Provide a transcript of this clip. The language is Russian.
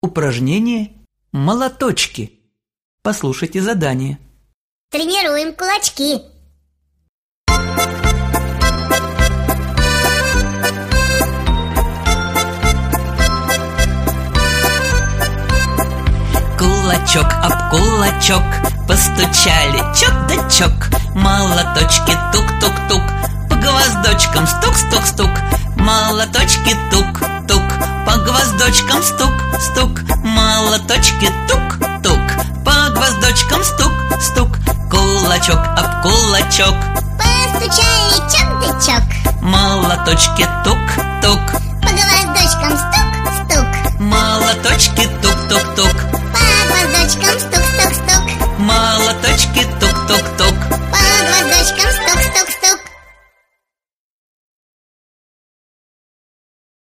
упражнение «Молоточки». Послушайте задание. Тренируем кулачки. Кулачок об кулачок постучали чок да чок. Молоточки тук-тук-тук, по гвоздочкам стук-стук-стук. Молоточки тук-тук, по гвоздочкам стук-стук. Молоточки тук-тук, по гвоздочкам стук-стук. Кулачок об кулачок Постучали чок да чок. молоточки тук-тук, По гвоздочкам стук-стук. молоточки тук-тук-тук.